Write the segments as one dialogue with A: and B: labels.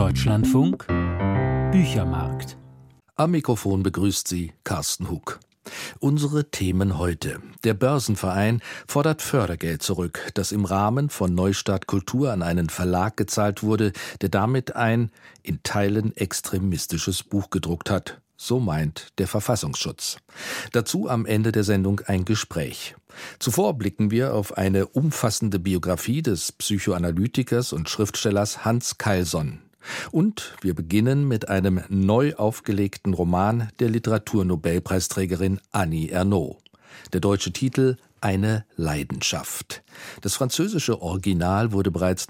A: Deutschlandfunk Büchermarkt.
B: Am Mikrofon begrüßt Sie Carsten Hug. Unsere Themen heute. Der Börsenverein fordert Fördergeld zurück, das im Rahmen von Neustart Kultur an einen Verlag gezahlt wurde, der damit ein in Teilen extremistisches Buch gedruckt hat. So meint der Verfassungsschutz. Dazu am Ende der Sendung ein Gespräch. Zuvor blicken wir auf eine umfassende Biografie des Psychoanalytikers und Schriftstellers Hans Keilson. Und wir beginnen mit einem neu aufgelegten Roman der Literaturnobelpreisträgerin Annie Ernaux. Der deutsche Titel »Eine Leidenschaft«. Das französische Original wurde bereits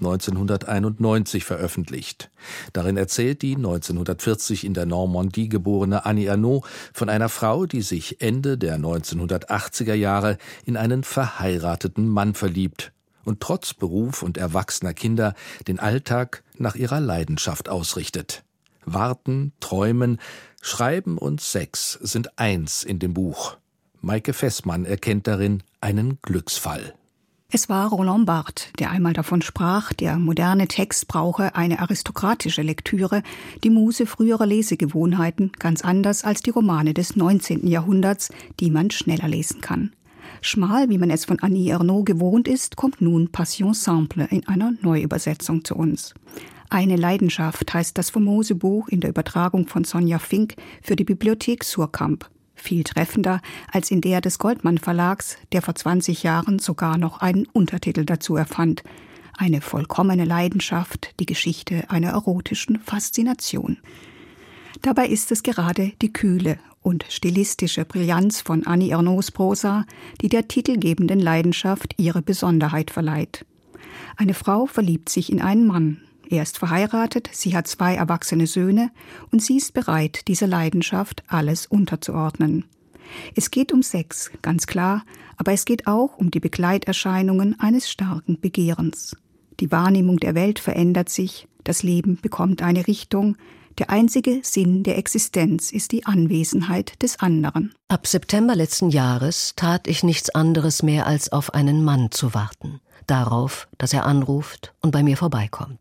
B: 1991 veröffentlicht. Darin erzählt die 1940 in der Normandie geborene Annie Ernaux von einer Frau, die sich Ende der 1980er Jahre in einen verheirateten Mann verliebt und trotz Beruf und erwachsener Kinder den Alltag nach ihrer Leidenschaft ausrichtet. Warten, Träumen, Schreiben und Sex sind eins in dem Buch. Maike Fessmann erkennt darin einen Glücksfall.
C: Es war Roland Barthes, der einmal davon sprach, der moderne Text brauche eine aristokratische Lektüre, die Muse früherer Lesegewohnheiten, ganz anders als die Romane des 19. Jahrhunderts, die man schneller lesen kann. Schmal, wie man es von Annie Ernaux gewohnt ist, kommt nun Passion simple in einer Neuübersetzung zu uns. Eine Leidenschaft heißt das famose Buch in der Übertragung von Sonja Fink für die Bibliothek Surkamp. Viel treffender als in der des Goldmann Verlags, der vor 20 Jahren sogar noch einen Untertitel dazu erfand. Eine vollkommene Leidenschaft, die Geschichte einer erotischen Faszination. Dabei ist es gerade die kühle und stilistische Brillanz von Annie Ernaux Prosa, die der titelgebenden Leidenschaft ihre Besonderheit verleiht. Eine Frau verliebt sich in einen Mann. Er ist verheiratet, sie hat 2 erwachsene Söhne und sie ist bereit, dieser Leidenschaft alles unterzuordnen. Es geht um Sex, ganz klar, aber es geht auch um die Begleiterscheinungen eines starken Begehrens. Die Wahrnehmung der Welt verändert sich, das Leben bekommt eine Richtung. Der einzige Sinn der Existenz ist die Anwesenheit des anderen.
D: Ab September letzten Jahres tat ich nichts anderes mehr, als auf einen Mann zu warten. Darauf, dass er anruft und bei mir vorbeikommt.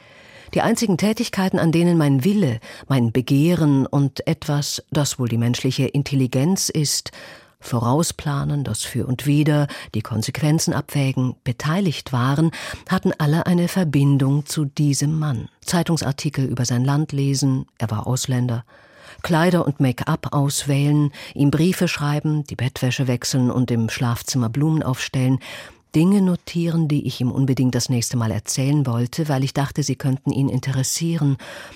D: Die einzigen Tätigkeiten, an denen mein Wille, mein Begehren und etwas, das wohl die menschliche Intelligenz ist, vorausplanen, das Für und Wider, die Konsequenzen abwägen, beteiligt waren, hatten alle eine Verbindung zu diesem Mann. Zeitungsartikel über sein Land lesen, er war Ausländer, Kleider und Make-up auswählen, ihm Briefe schreiben, die Bettwäsche wechseln und im Schlafzimmer Blumen aufstellen, Dinge notieren, die ich ihm unbedingt das nächste Mal erzählen wollte, weil ich dachte, sie könnten ihn interessieren.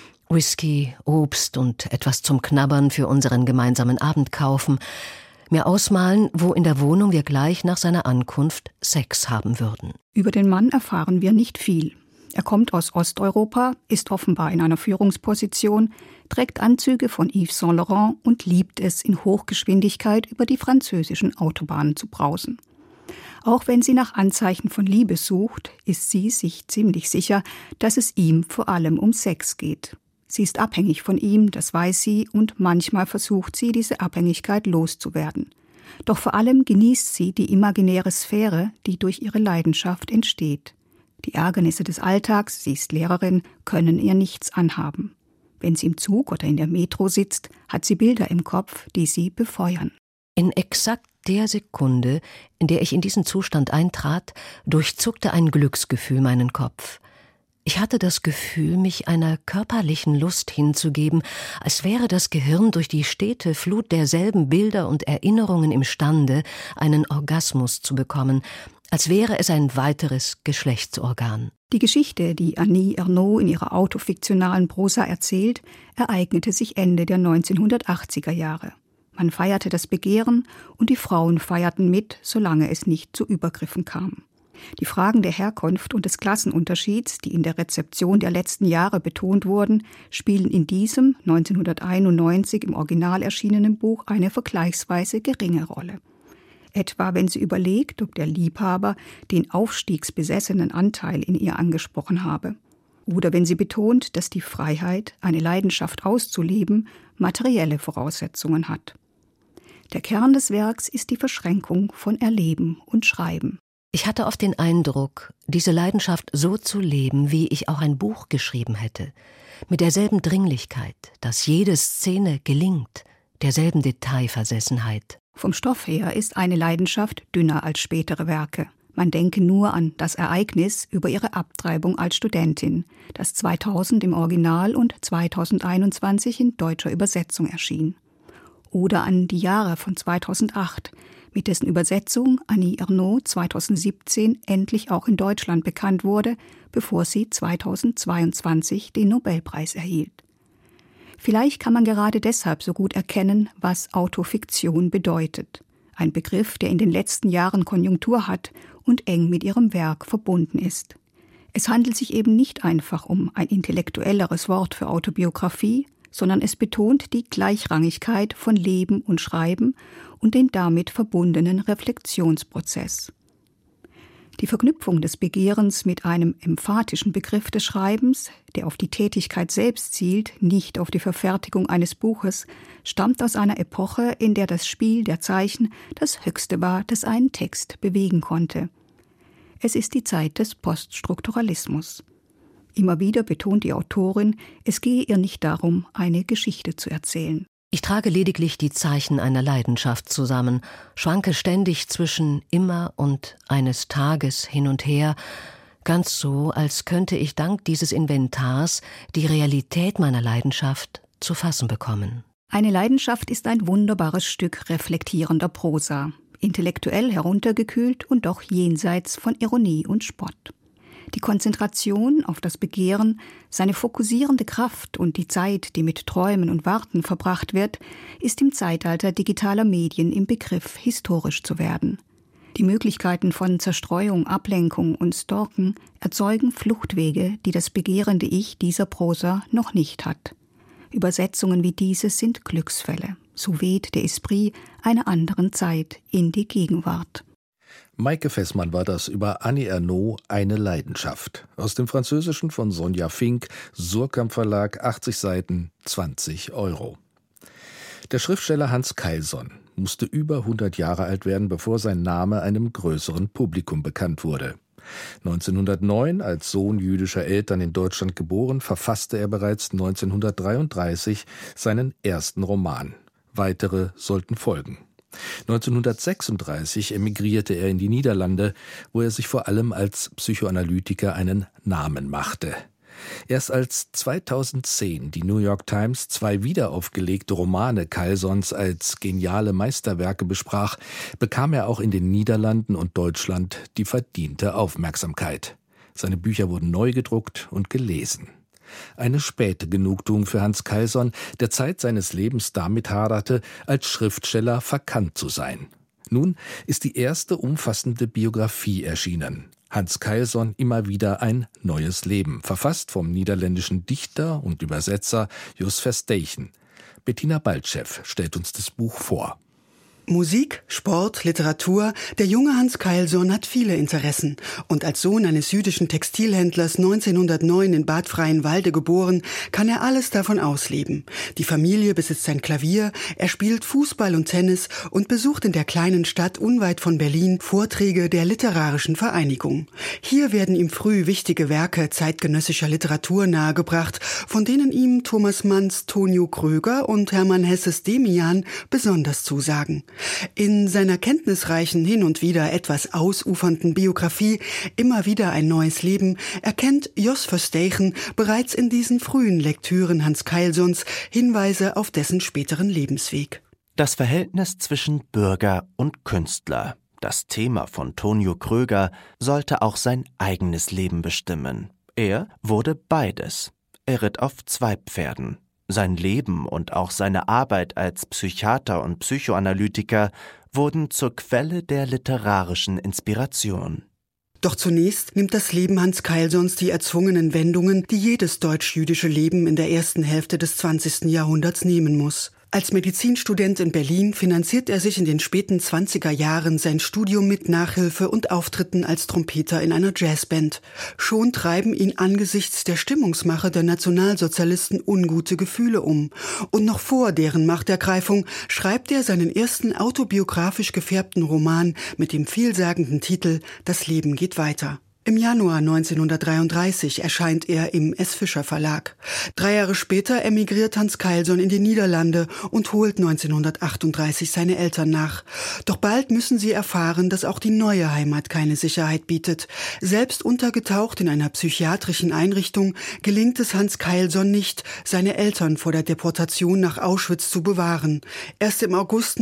D: Whisky, Obst und etwas zum Knabbern für unseren gemeinsamen Abend kaufen. Mir ausmalen, wo in der Wohnung wir gleich nach seiner Ankunft Sex haben würden.
C: Über den Mann erfahren wir nicht viel. Er kommt aus Osteuropa, ist offenbar in einer Führungsposition, trägt Anzüge von Yves Saint Laurent und liebt es, in Hochgeschwindigkeit über die französischen Autobahnen zu brausen. Auch wenn sie nach Anzeichen von Liebe sucht, ist sie sich ziemlich sicher, dass es ihm vor allem um Sex geht. Sie ist abhängig von ihm, das weiß sie, und manchmal versucht sie, diese Abhängigkeit loszuwerden. Doch vor allem genießt sie die imaginäre Sphäre, die durch ihre Leidenschaft entsteht. Die Ärgernisse des Alltags, sie ist Lehrerin, können ihr nichts anhaben. Wenn sie im Zug oder in der Metro sitzt, hat sie Bilder im Kopf, die sie befeuern.
D: In exakt der Sekunde, in der ich in diesen Zustand eintrat, durchzuckte ein Glücksgefühl meinen Kopf. Ich hatte das Gefühl, mich einer körperlichen Lust hinzugeben, als wäre das Gehirn durch die stete Flut derselben Bilder und Erinnerungen imstande, einen Orgasmus zu bekommen, als wäre es ein weiteres Geschlechtsorgan.
C: Die Geschichte, die Annie Ernaux in ihrer autofiktionalen Prosa erzählt, ereignete sich Ende der 1980er Jahre. Man feierte das Begehren und die Frauen feierten mit, solange es nicht zu Übergriffen kam. Die Fragen der Herkunft und des Klassenunterschieds, die in der Rezeption der letzten Jahre betont wurden, spielen in diesem 1991 im Original erschienenen Buch eine vergleichsweise geringe Rolle. Etwa wenn sie überlegt, ob der Liebhaber den aufstiegsbesessenen Anteil in ihr angesprochen habe. Oder wenn sie betont, dass die Freiheit, eine Leidenschaft auszuleben, materielle Voraussetzungen hat. Der Kern des Werks ist die Verschränkung von Erleben und Schreiben.
D: Ich hatte oft den Eindruck, diese Leidenschaft so zu leben, wie ich auch ein Buch geschrieben hätte, mit derselben Dringlichkeit, dass jede Szene gelingt, derselben Detailversessenheit.
C: Vom Stoff her ist eine Leidenschaft dünner als spätere Werke. Man denke nur an das Ereignis über ihre Abtreibung als Studentin, das 2000 im Original und 2021 in deutscher Übersetzung erschien. Oder an die Jahre von 2008, mit dessen Übersetzung Annie Ernaux 2017 endlich auch in Deutschland bekannt wurde, bevor sie 2022 den Nobelpreis erhielt. Vielleicht kann man gerade deshalb so gut erkennen, was Autofiktion bedeutet. Ein Begriff, der in den letzten Jahren Konjunktur hat und eng mit ihrem Werk verbunden ist. Es handelt sich eben nicht einfach um ein intellektuelleres Wort für Autobiografie, sondern es betont die Gleichrangigkeit von Leben und Schreiben und den damit verbundenen Reflexionsprozess. Die Verknüpfung des Begehrens mit einem emphatischen Begriff des Schreibens, der auf die Tätigkeit selbst zielt, nicht auf die Verfertigung eines Buches, stammt aus einer Epoche, in der das Spiel der Zeichen das Höchste war, das einen Text bewegen konnte. Es ist die Zeit des Poststrukturalismus. Immer wieder betont die Autorin, es gehe ihr nicht darum, eine Geschichte zu erzählen.
D: Ich trage lediglich die Zeichen einer Leidenschaft zusammen, schwanke ständig zwischen immer und eines Tages hin und her, ganz so, als könnte ich dank dieses Inventars die Realität meiner Leidenschaft zu fassen bekommen.
C: Eine Leidenschaft ist ein wunderbares Stück reflektierender Prosa, intellektuell heruntergekühlt und doch jenseits von Ironie und Spott. Die Konzentration auf das Begehren, seine fokussierende Kraft und die Zeit, die mit Träumen und Warten verbracht wird, ist im Zeitalter digitaler Medien im Begriff, historisch zu werden. Die Möglichkeiten von Zerstreuung, Ablenkung und Stalken erzeugen Fluchtwege, die das begehrende Ich dieser Prosa noch nicht hat. Übersetzungen wie diese sind Glücksfälle. So weht der Esprit einer anderen Zeit in die Gegenwart.
B: Maike Fessmann war das über Annie Ernaux, eine Leidenschaft. Aus dem Französischen von Sonja Fink, Surkamp Verlag, 80 Seiten, 20 €. Der Schriftsteller Hans Keilson musste über 100 Jahre alt werden, bevor sein Name einem größeren Publikum bekannt wurde. 1909, als Sohn jüdischer Eltern in Deutschland geboren, verfasste er bereits 1933 seinen ersten Roman. Weitere sollten folgen. 1936 emigrierte er in die Niederlande, wo er sich vor allem als Psychoanalytiker einen Namen machte. Erst als 2010 die New York Times 2 wiederaufgelegte Romane Keilsons als geniale Meisterwerke besprach, bekam er auch in den Niederlanden und Deutschland die verdiente Aufmerksamkeit. Seine Bücher wurden neu gedruckt und gelesen. Eine späte Genugtuung für Hans Keilson, der Zeit seines Lebens damit haderte, als Schriftsteller verkannt zu sein. Nun ist die erste umfassende Biografie erschienen. Hans Keilson, immer wieder ein neues Leben, verfasst vom niederländischen Dichter und Übersetzer Jos Verstegen. Bettina Baltschew stellt uns das Buch vor.
E: Musik, Sport, Literatur, der junge Hans Keilson hat viele Interessen. Und als Sohn eines jüdischen Textilhändlers 1909 in Bad Freienwalde geboren, kann er alles davon ausleben. Die Familie besitzt ein Klavier, er spielt Fußball und Tennis und besucht in der kleinen Stadt unweit von Berlin Vorträge der Literarischen Vereinigung. Hier werden ihm früh wichtige Werke zeitgenössischer Literatur nahegebracht, von denen ihm Thomas Manns Tonio Kröger und Hermann Hesses Demian besonders zusagen. In seiner kenntnisreichen, hin und wieder etwas ausufernden Biografie »Immer wieder ein neues Leben« erkennt Jos Verstegen bereits in diesen frühen Lektüren Hans Keilsons Hinweise auf dessen späteren Lebensweg.
F: Das Verhältnis zwischen Bürger und Künstler, das Thema von Tonio Kröger, sollte auch sein eigenes Leben bestimmen. Er wurde beides. Er ritt auf 2 Pferden. Sein Leben und auch seine Arbeit als Psychiater und Psychoanalytiker wurden zur Quelle der literarischen Inspiration.
E: Doch zunächst nimmt das Leben Hans Keilsons die erzwungenen Wendungen, die jedes deutsch-jüdische Leben in der ersten Hälfte des 20. Jahrhunderts nehmen muss. Als Medizinstudent in Berlin finanziert er sich in den späten 20er Jahren sein Studium mit Nachhilfe und Auftritten als Trompeter in einer Jazzband. Schon treiben ihn angesichts der Stimmungsmache der Nationalsozialisten ungute Gefühle um. Und noch vor deren Machtergreifung schreibt er seinen ersten autobiografisch gefärbten Roman mit dem vielsagenden Titel »Das Leben geht weiter«. Im Januar 1933 erscheint er im S. Fischer Verlag. 3 Jahre später emigriert Hans Keilson in die Niederlande und holt 1938 seine Eltern nach. Doch bald müssen sie erfahren, dass auch die neue Heimat keine Sicherheit bietet. Selbst untergetaucht in einer psychiatrischen Einrichtung gelingt es Hans Keilson nicht, seine Eltern vor der Deportation nach Auschwitz zu bewahren. Erst im August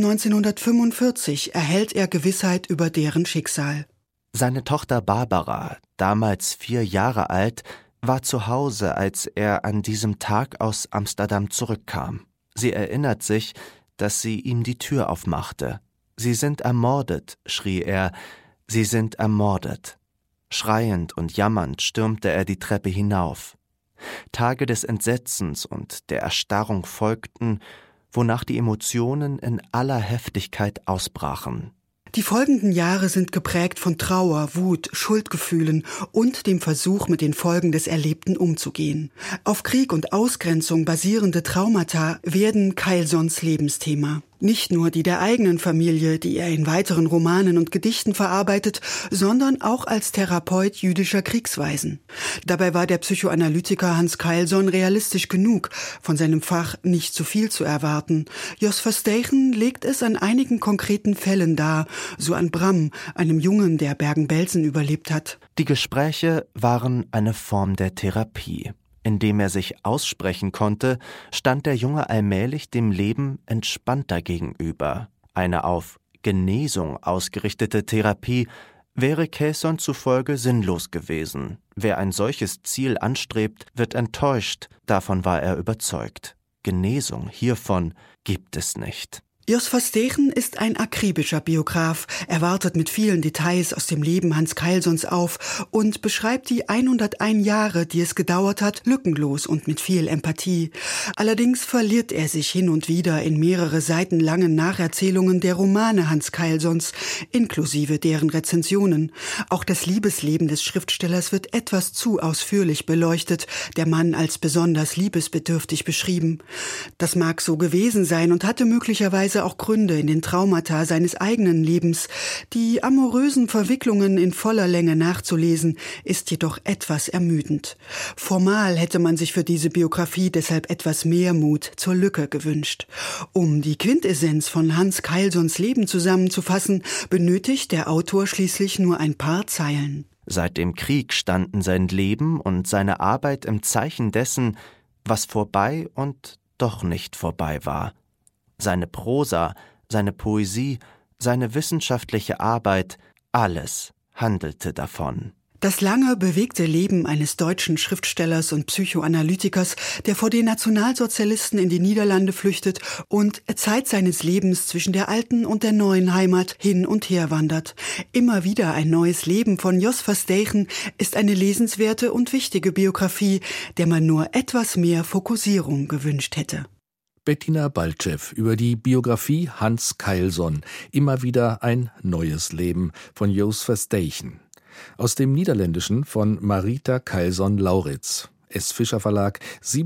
E: 1945 erhält er Gewissheit über deren Schicksal.
F: Seine Tochter Barbara, damals 4 Jahre alt, war zu Hause, als er an diesem Tag aus Amsterdam zurückkam. Sie erinnert sich, dass sie ihm die Tür aufmachte. »Sie sind ermordet«, schrie er, »sie sind ermordet.« Schreiend und jammernd stürmte er die Treppe hinauf. Tage des Entsetzens und der Erstarrung folgten, wonach die Emotionen in aller Heftigkeit ausbrachen.
E: Die folgenden Jahre sind geprägt von Trauer, Wut, Schuldgefühlen und dem Versuch, mit den Folgen des Erlebten umzugehen. Auf Krieg und Ausgrenzung basierende Traumata werden Keilsons Lebensthema. Nicht nur die der eigenen Familie, die er in weiteren Romanen und Gedichten verarbeitet, sondern auch als Therapeut jüdischer Kriegsweisen. Dabei war der Psychoanalytiker Hans Keilson realistisch genug, von seinem Fach nicht zu viel zu erwarten. Jos Verstegen legt es an einigen konkreten Fällen dar, so an Bram, einem Jungen, der Bergen-Belsen überlebt hat.
F: Die Gespräche waren eine Form der Therapie. Indem er sich aussprechen konnte, stand der Junge allmählich dem Leben entspannter gegenüber. Eine auf Genesung ausgerichtete Therapie wäre Keilson zufolge sinnlos gewesen. Wer ein solches Ziel anstrebt, wird enttäuscht, davon war er überzeugt. Genesung hiervon gibt es nicht.
E: Jos Verstegen ist ein akribischer Biograf. Er wartet mit vielen Details aus dem Leben Hans Keilsons auf und beschreibt die 101 Jahre, die es gedauert hat, lückenlos und mit viel Empathie. Allerdings verliert er sich hin und wieder in mehrere Seiten langen Nacherzählungen der Romane Hans Keilsons, inklusive deren Rezensionen. Auch das Liebesleben des Schriftstellers wird etwas zu ausführlich beleuchtet, der Mann als besonders liebesbedürftig beschrieben. Das mag so gewesen sein und hatte möglicherweise auch Gründe in den Traumata seines eigenen Lebens. Die amorösen Verwicklungen in voller Länge nachzulesen, ist jedoch etwas ermüdend. Formal hätte man sich für diese Biografie deshalb etwas mehr Mut zur Lücke gewünscht. Um die Quintessenz von Hans Keilsons Leben zusammenzufassen, benötigt der Autor schließlich nur ein paar Zeilen.
F: Seit dem Krieg standen sein Leben und seine Arbeit im Zeichen dessen, was vorbei und doch nicht vorbei war. Seine Prosa, seine Poesie, seine wissenschaftliche Arbeit, alles handelte davon.
E: Das lange, bewegte Leben eines deutschen Schriftstellers und Psychoanalytikers, der vor den Nationalsozialisten in die Niederlande flüchtet und Zeit seines Lebens zwischen der alten und der neuen Heimat hin und her wandert. Immer wieder ein neues Leben von Jos Verstegen ist eine lesenswerte und wichtige Biografie, der man nur etwas mehr Fokussierung gewünscht hätte.
B: Bettina Baltschew über die Biografie Hans Keilson, immer wieder ein neues Leben von Jos Verstegen. Aus dem Niederländischen von Marita Keilson-Lauritz. S. Fischer Verlag,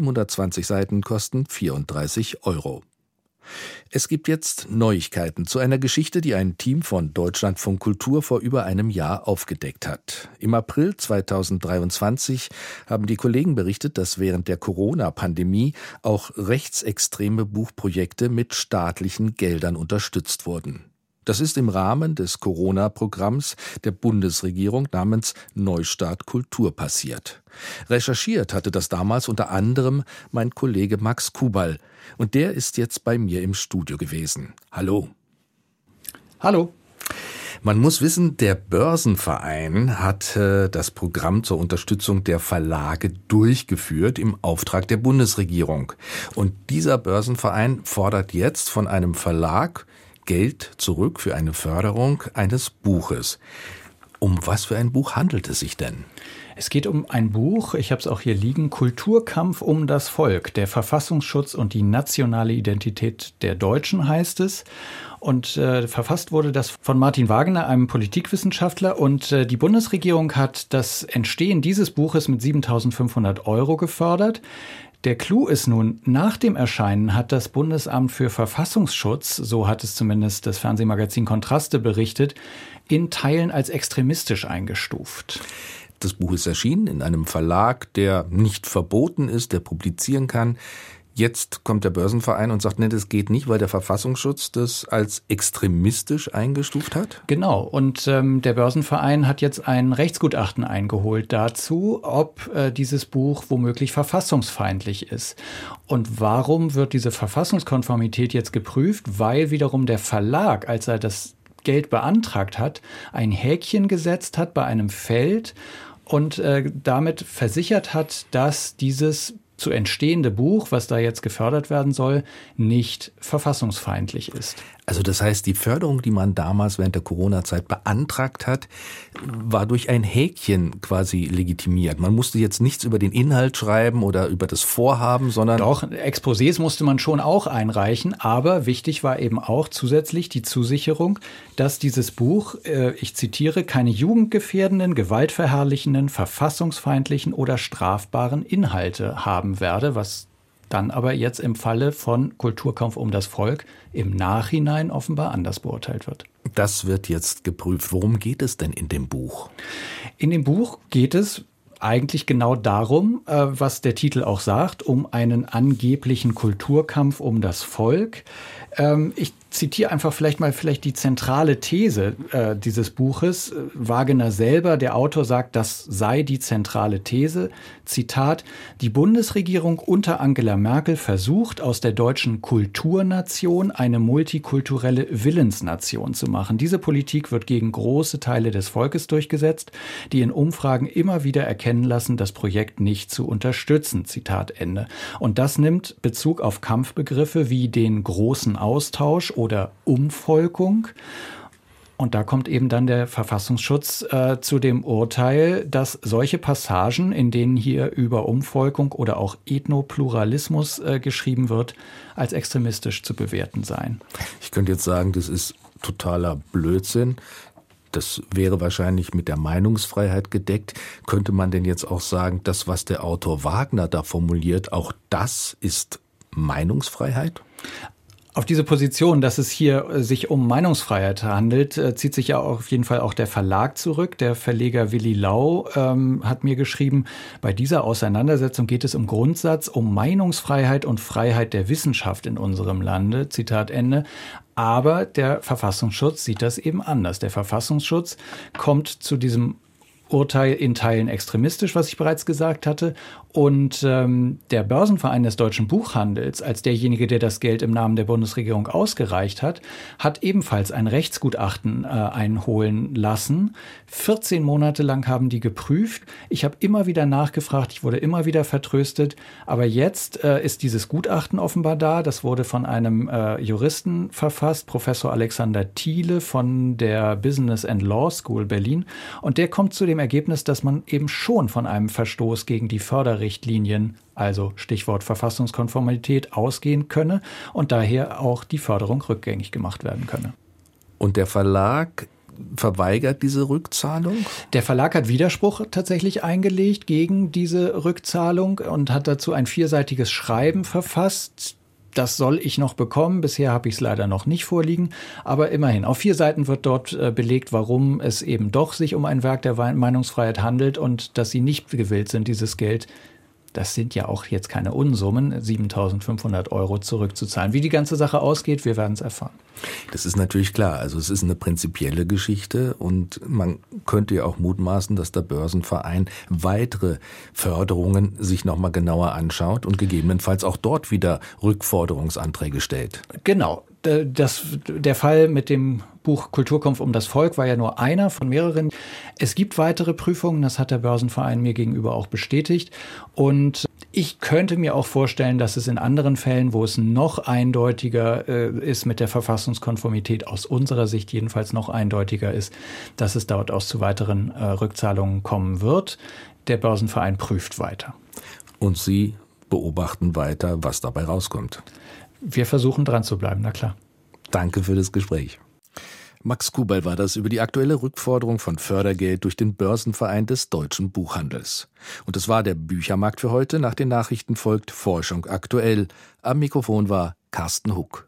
B: 720 Seiten, kosten 34 €. Es gibt jetzt Neuigkeiten zu einer Geschichte, die ein Team von Deutschlandfunk Kultur vor über einem Jahr aufgedeckt hat. Im April 2023 haben die Kollegen berichtet, dass während der Corona-Pandemie auch rechtsextreme Buchprojekte mit staatlichen Geldern unterstützt wurden. Das ist im Rahmen des Corona-Programms der Bundesregierung namens Neustart Kultur passiert. Recherchiert hatte das damals unter anderem mein Kollege Max Kubal. Und der ist jetzt bei mir im Studio gewesen. Hallo.
G: Hallo.
B: Man muss wissen, der Börsenverein hat das Programm zur Unterstützung der Verlage durchgeführt im Auftrag der Bundesregierung. Und dieser Börsenverein fordert jetzt von einem Verlag Geld zurück für eine Förderung eines Buches. Um was für ein Buch handelt es sich denn?
G: Es geht um ein Buch, ich habe es auch hier liegen, Kulturkampf um das Volk, der Verfassungsschutz und die nationale Identität der Deutschen heißt es. Und verfasst wurde das von Martin Wagner, einem Politikwissenschaftler. Und die Bundesregierung hat das Entstehen dieses Buches mit 7.500 € gefördert. Der Clou ist nun, nach dem Erscheinen hat das Bundesamt für Verfassungsschutz, so hat es zumindest das Fernsehmagazin Kontraste berichtet, in Teilen als extremistisch eingestuft.
B: Das Buch ist erschienen in einem Verlag, der nicht verboten ist, der publizieren kann. Jetzt kommt der Börsenverein und sagt, nee, das geht nicht, weil der Verfassungsschutz das als extremistisch eingestuft hat?
G: Genau. Und der Börsenverein hat jetzt ein Rechtsgutachten eingeholt dazu, ob dieses Buch womöglich verfassungsfeindlich ist. Und warum wird diese Verfassungskonformität jetzt geprüft? Weil wiederum der Verlag, als er das Geld beantragt hat, ein Häkchen gesetzt hat bei einem Feld und damit versichert hat, dass dieses zu entstehende Buch, was da jetzt gefördert werden soll, nicht verfassungsfeindlich ist.
B: Also das heißt, die Förderung, die man damals während der Corona-Zeit beantragt hat, war durch ein Häkchen quasi legitimiert. Man musste jetzt nichts über den Inhalt schreiben oder über das Vorhaben, sondern...
G: Doch, Exposés musste man schon auch einreichen, aber wichtig war eben auch zusätzlich die Zusicherung, dass dieses Buch, ich zitiere, keine jugendgefährdenden, gewaltverherrlichenden, verfassungsfeindlichen oder strafbaren Inhalte haben werde, was dann aber jetzt im Falle von Kulturkampf um das Volk im Nachhinein offenbar anders beurteilt wird.
B: Das wird jetzt geprüft. Worum geht es denn in dem Buch?
G: In dem Buch geht es eigentlich genau darum, was der Titel auch sagt, um einen angeblichen Kulturkampf um das Volk. Ich zitiere einfach vielleicht die zentrale These dieses Buches. Wagner selber, der Autor, sagt, das sei die zentrale These. Zitat: Die Bundesregierung unter Angela Merkel versucht, aus der deutschen Kulturnation eine multikulturelle Willensnation zu machen. Diese Politik wird gegen große Teile des Volkes durchgesetzt, die in Umfragen immer wieder erkennen lassen, das Projekt nicht zu unterstützen. Zitat Ende. Und das nimmt Bezug auf Kampfbegriffe wie den großen Austausch oder Umvolkung. Und da kommt eben dann der Verfassungsschutz zu dem Urteil, dass solche Passagen, in denen hier über Umvolkung oder auch Ethnopluralismus geschrieben wird, als extremistisch zu bewerten seien.
B: Ich könnte jetzt sagen, das ist totaler Blödsinn. Das wäre wahrscheinlich mit der Meinungsfreiheit gedeckt. Könnte man denn jetzt auch sagen, das, was der Autor Wagner da formuliert, auch das ist Meinungsfreiheit?
G: Auf diese Position, dass es hier sich um Meinungsfreiheit handelt, zieht sich ja auf jeden Fall auch der Verlag zurück. Der Verleger Willi Lau hat mir geschrieben, bei dieser Auseinandersetzung geht es im Grundsatz um Meinungsfreiheit und Freiheit der Wissenschaft in unserem Lande. Zitat Ende. Aber der Verfassungsschutz sieht das eben anders. Der Verfassungsschutz kommt zu diesem Urteil in Teilen extremistisch, was ich bereits gesagt hatte. Und der Börsenverein des deutschen Buchhandels, als derjenige, der das Geld im Namen der Bundesregierung ausgereicht hat, hat ebenfalls ein Rechtsgutachten einholen lassen. 14 Monate lang haben die geprüft. Ich habe immer wieder nachgefragt, ich wurde immer wieder vertröstet. Aber jetzt ist dieses Gutachten offenbar da. Das wurde von einem Juristen verfasst, Professor Alexander Thiele von der Business and Law School Berlin. Und der kommt zu dem Ergebnis, dass man eben schon von einem Verstoß gegen die Förderrichtlinien, also Stichwort Verfassungskonformität, ausgehen könne und daher auch die Förderung rückgängig gemacht werden könne.
B: Und der Verlag verweigert diese Rückzahlung?
G: Der Verlag hat Widerspruch tatsächlich eingelegt gegen diese Rückzahlung und hat dazu ein 4-seitiges Schreiben verfasst. Das soll ich noch bekommen. Bisher habe ich es leider noch nicht vorliegen. Aber immerhin, auf 4 Seiten wird dort belegt, warum es eben doch sich um ein Werk der Meinungsfreiheit handelt und dass sie nicht gewillt sind, dieses Geld, das sind ja auch jetzt keine Unsummen, 7.500 € zurückzuzahlen. Wie die ganze Sache ausgeht, wir werden es erfahren.
B: Das ist natürlich klar. Also es ist eine prinzipielle Geschichte und man könnte ja auch mutmaßen, dass der Börsenverein weitere Förderungen sich nochmal genauer anschaut und gegebenenfalls auch dort wieder Rückforderungsanträge stellt.
G: Genau. Der Fall mit dem Buch Kulturkampf um das Volk war ja nur einer von mehreren. Es gibt weitere Prüfungen, das hat der Börsenverein mir gegenüber auch bestätigt. Und ich könnte mir auch vorstellen, dass es in anderen Fällen, wo es noch eindeutiger ist mit der Verfassungskonformität, aus unserer Sicht jedenfalls noch eindeutiger ist, dass es dort auch zu weiteren Rückzahlungen kommen wird. der Börsenverein prüft weiter.
B: Und Sie beobachten weiter, was dabei rauskommt.
G: Wir versuchen dran zu bleiben, na klar.
B: Danke für das Gespräch. Max Kuberl war das über die aktuelle Rückforderung von Fördergeld durch den Börsenverein des deutschen Buchhandels. Und es war der Büchermarkt für heute. Nach den Nachrichten folgt Forschung aktuell. Am Mikrofon war Carsten Huck.